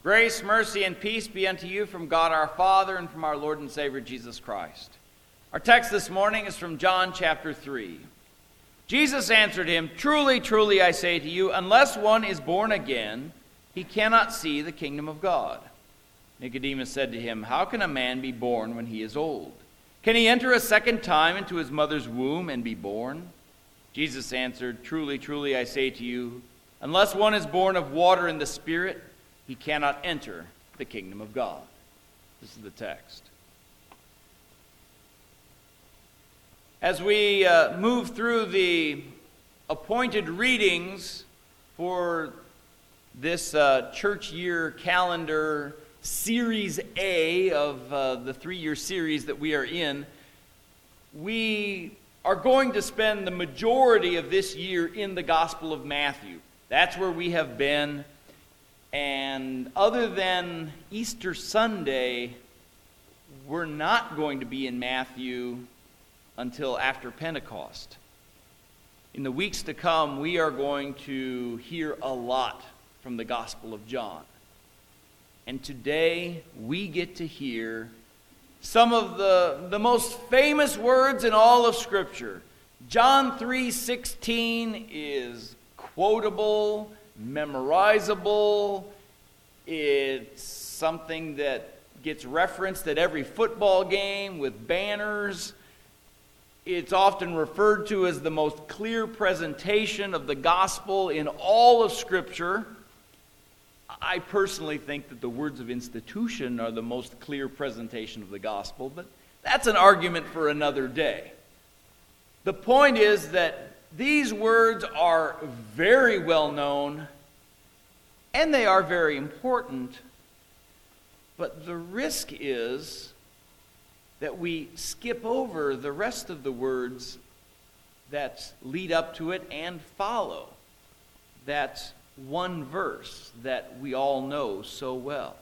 Grace, mercy, and peace be unto you from God our Father and from our Lord and Savior Jesus Christ. Our text this morning is from John chapter 3. Jesus answered him, "Truly, truly, I say to you, unless one is born again, he cannot see the kingdom of God." Nicodemus said to him, "How can a man be born when he is old? Can he enter a second time into his mother's womb and be born?" Jesus answered, "Truly, truly, I say to you, unless one is born of water and the Spirit, he cannot enter the kingdom of God." This is the text. As we move through the appointed readings for this church year calendar, Series A of the 3-year series that we are in, we are going to spend the majority of this year in the Gospel of Matthew. That's where we have been. And other than Easter Sunday, we're not going to be in Matthew until after Pentecost. In the weeks to come, we are going to hear a lot from the Gospel of John. And today, we get to hear some of the most famous words in all of Scripture. John 3:16 is quotable, memorizable. It's something that gets referenced at every football game with banners. It's often referred to as the most clear presentation of the gospel in all of Scripture. I personally think that the words of institution are the most clear presentation of the gospel, but that's an argument for another day. The point is that these words are very well known, and they are very important, but the risk is that we skip over the rest of the words that lead up to it and follow that one verse that we all know so well.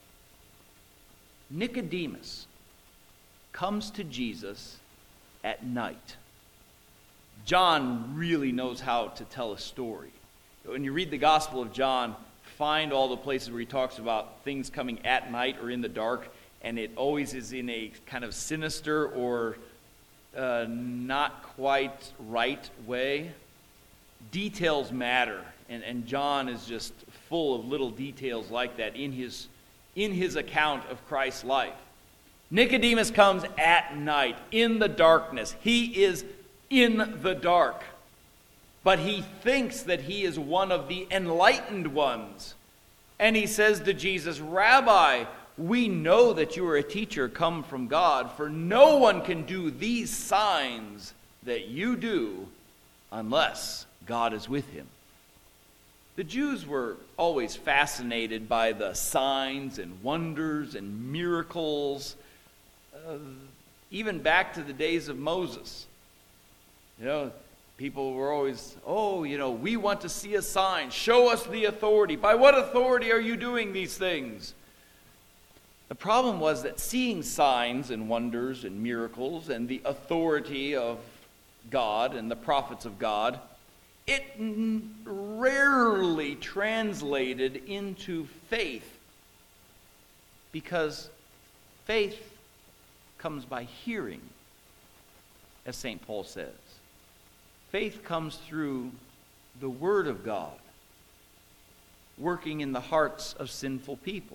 Nicodemus comes to Jesus at night. John really knows how to tell a story. When you read the Gospel of John, find all the places where he talks about things coming at night or in the dark, and it always is in a kind of sinister or not quite right way. Details matter, and John is just full of little details like that in his account of Christ's life. Nicodemus comes at night, in the darkness. He is in the dark. But he thinks that he is one of the enlightened ones. And he says to Jesus, "Rabbi, we know that you are a teacher come from God, for no one can do these signs that you do unless God is with him." The Jews were always fascinated by the signs and wonders and miracles, even back to the days of Moses. People were always, we want to see a sign. Show us the authority. By what authority are you doing these things? The problem was that seeing signs and wonders and miracles and the authority of God and the prophets of God, it rarely translated into faith, because faith comes by hearing, as St. Paul says. Faith comes through the Word of God working in the hearts of sinful people.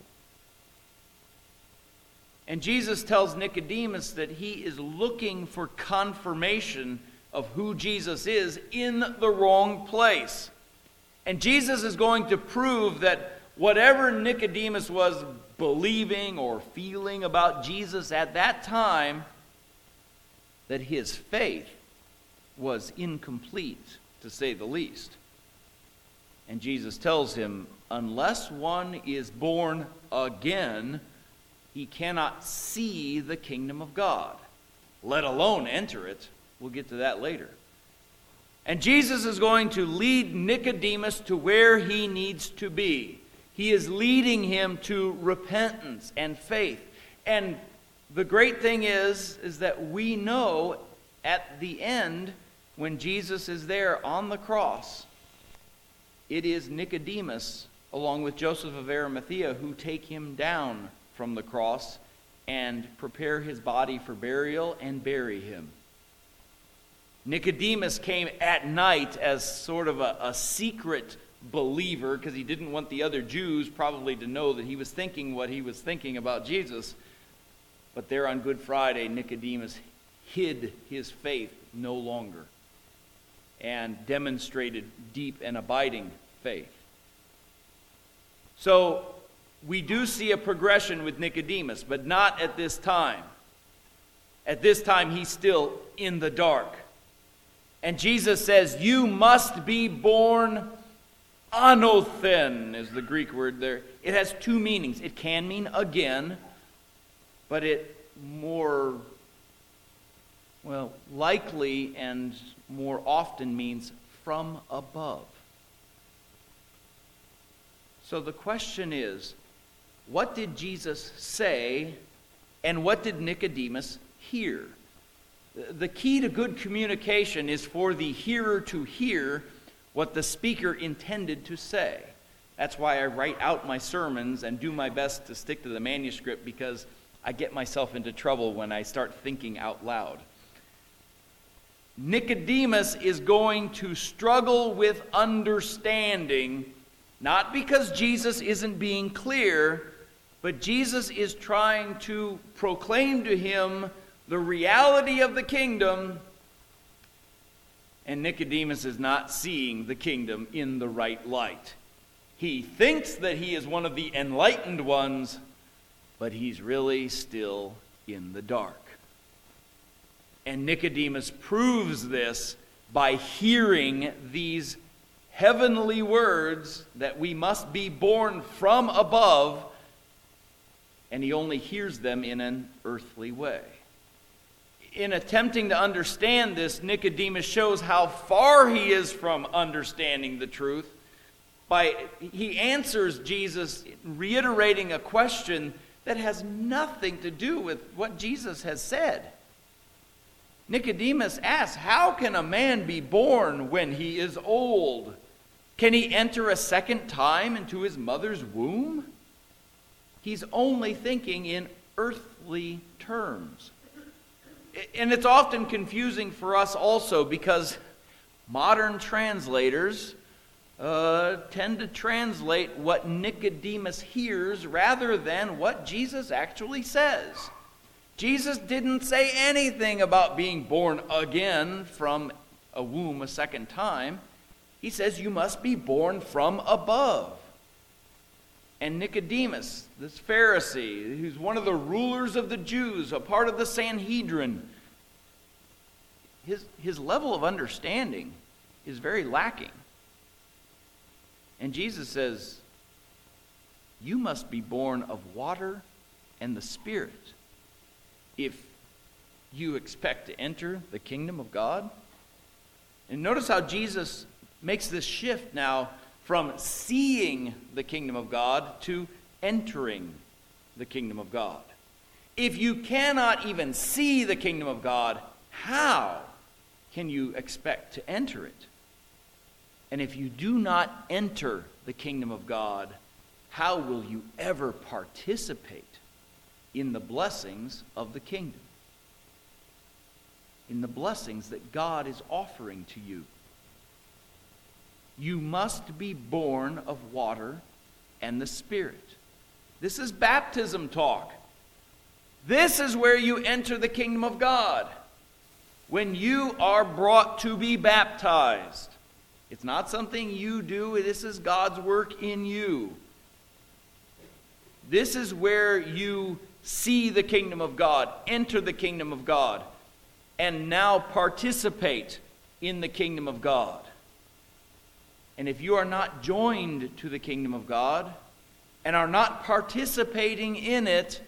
And Jesus tells Nicodemus that he is looking for confirmation of who Jesus is in the wrong place. And Jesus is going to prove that whatever Nicodemus was believing or feeling about Jesus at that time, that his faith was incomplete, to say the least. And Jesus tells him, unless one is born again, he cannot see the kingdom of God, let alone enter it. We'll get to that later. And Jesus is going to lead Nicodemus to where he needs to be. He is leading him to repentance and faith. And the great thing is that we know at the end, when Jesus is there on the cross, it is Nicodemus along with Joseph of Arimathea, who take him down from the cross and prepare his body for burial and bury him. Nicodemus came at night as sort of a secret believer, because he didn't want the other Jews probably to know that he was thinking what he was thinking about Jesus. But there on Good Friday, Nicodemus hid his faith no longer and demonstrated deep and abiding faith. So we do see a progression with Nicodemus, but not at this time. At this time, he's still in the dark. And Jesus says, you must be born anothen, is the Greek word there. It has two meanings. It can mean again, but it more, likely and more often means from above. So the question is, what did Jesus say, and what did Nicodemus hear? The key to good communication is for the hearer to hear what the speaker intended to say. That's why I write out my sermons and do my best to stick to the manuscript, because I get myself into trouble when I start thinking out loud. Nicodemus is going to struggle with understanding, not because Jesus isn't being clear, but Jesus is trying to proclaim to him the reality of the kingdom, and Nicodemus is not seeing the kingdom in the right light. He thinks that he is one of the enlightened ones, but he's really still in the dark. And Nicodemus proves this by hearing these heavenly words that we must be born from above, and he only hears them in an earthly way. In attempting to understand this, Nicodemus shows how far he is from understanding the truth. He answers Jesus reiterating a question that has nothing to do with what Jesus has said. Nicodemus asks, how can a man be born when he is old? Can he enter a second time into his mother's womb? He's only thinking in earthly terms. And it's often confusing for us also, because modern translators tend to translate what Nicodemus hears rather than what Jesus actually says. Jesus didn't say anything about being born again from a womb a second time. He says you must be born from above. And Nicodemus, this Pharisee, who's one of the rulers of the Jews, a part of the Sanhedrin, his level of understanding is very lacking. And Jesus says, you must be born of water and the Spirit if you expect to enter the kingdom of God. And notice how Jesus makes this shift now from seeing the kingdom of God to entering the kingdom of God. If you cannot even see the kingdom of God, how can you expect to enter it? And if you do not enter the kingdom of God, how will you ever participate in the blessings of the kingdom? In the blessings that God is offering to you. You must be born of water and the Spirit. This is baptism talk. This is where you enter the kingdom of God. When you are brought to be baptized. It's not something you do. This is God's work in you. This is where you see the kingdom of God, enter the kingdom of God, and now participate in the kingdom of God. And if you are not joined to the kingdom of God and are not participating in it,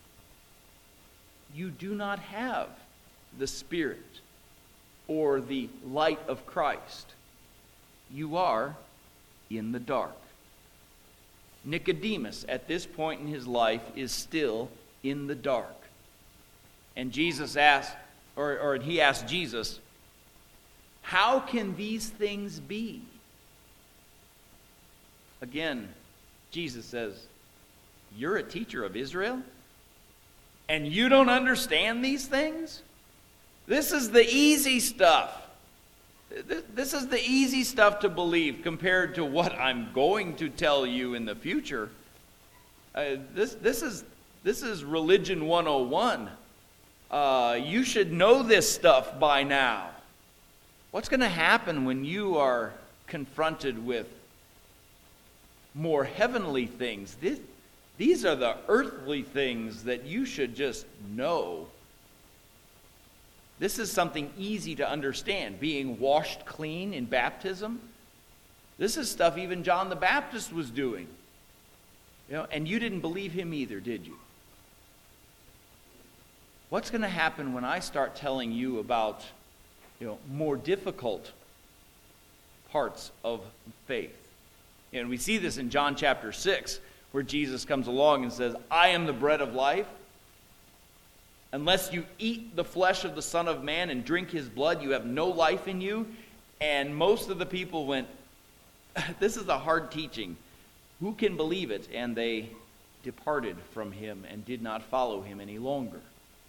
you do not have the Spirit or the light of Christ. You are in the dark. Nicodemus, at this point in his life, is still in the dark. And Jesus asked, or he asked Jesus, how can these things be? Again, Jesus says, "You're a teacher of Israel? And you don't understand these things?" This is the easy stuff. This is the easy stuff to believe compared to what I'm going to tell you in the future. This is religion 101. You should know this stuff by now. What's going to happen when you are confronted with more heavenly things? These are the earthly things that you should just know. This is something easy to understand. Being washed clean in baptism. This is stuff even John the Baptist was doing. And you didn't believe him either, did you? What's going to happen when I start telling you about, more difficult parts of faith? And we see this in John chapter 6, where Jesus comes along and says, "I am the bread of life. Unless you eat the flesh of the Son of Man and drink his blood, you have no life in you." And most of the people went, "This is a hard teaching. Who can believe it?" And they departed from him and did not follow him any longer.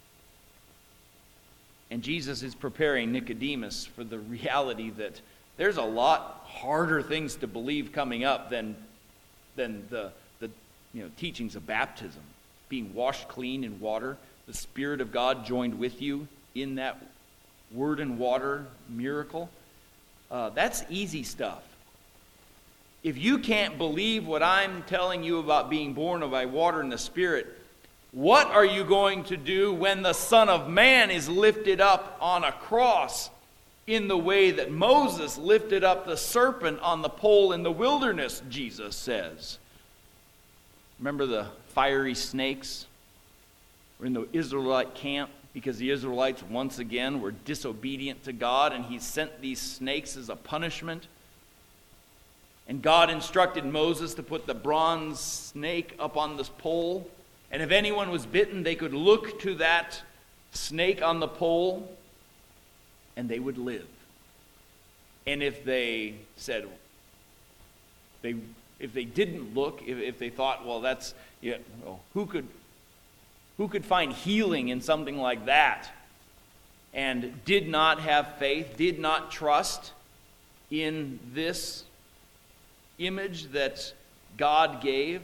And Jesus is preparing Nicodemus for the reality that there's a lot harder things to believe coming up than the teachings of baptism. Being washed clean in water, the Spirit of God joined with you in that word and water miracle. That's easy stuff. If you can't believe what I'm telling you about being born by water and the Spirit, what are you going to do when the Son of Man is lifted up on a cross in the way that Moses lifted up the serpent on the pole in the wilderness, Jesus says? Remember the fiery snakes were in the Israelite camp because the Israelites once again were disobedient to God, and he sent these snakes as a punishment. And God instructed Moses to put the bronze snake up on this pole, and if anyone was bitten, they could look to that snake on the pole, and they would live. And if they said, if they didn't look, if they thought, well, that's, who could find healing in something like that, and did not have faith, did not trust in this image that God gave,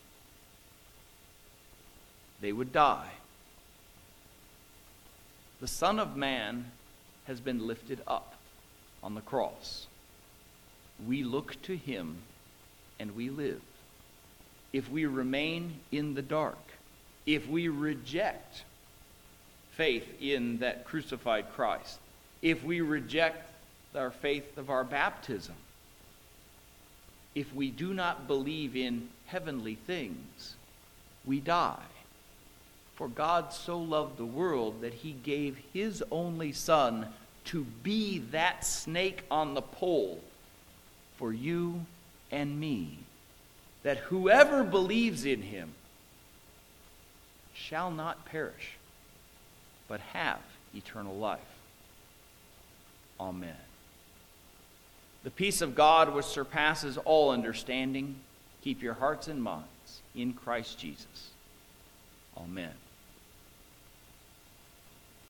they would die. The Son of Man has been lifted up on the cross. We look to him and we live. If we remain in the dark, if we reject faith in that crucified Christ, if we reject our faith of our baptism, if we do not believe in heavenly things, we die. For God so loved the world that he gave his only Son to be that snake on the pole for you and me, that whoever believes in him shall not perish, but have eternal life. Amen. The peace of God, which surpasses all understanding, keep your hearts and minds in Christ Jesus. Amen.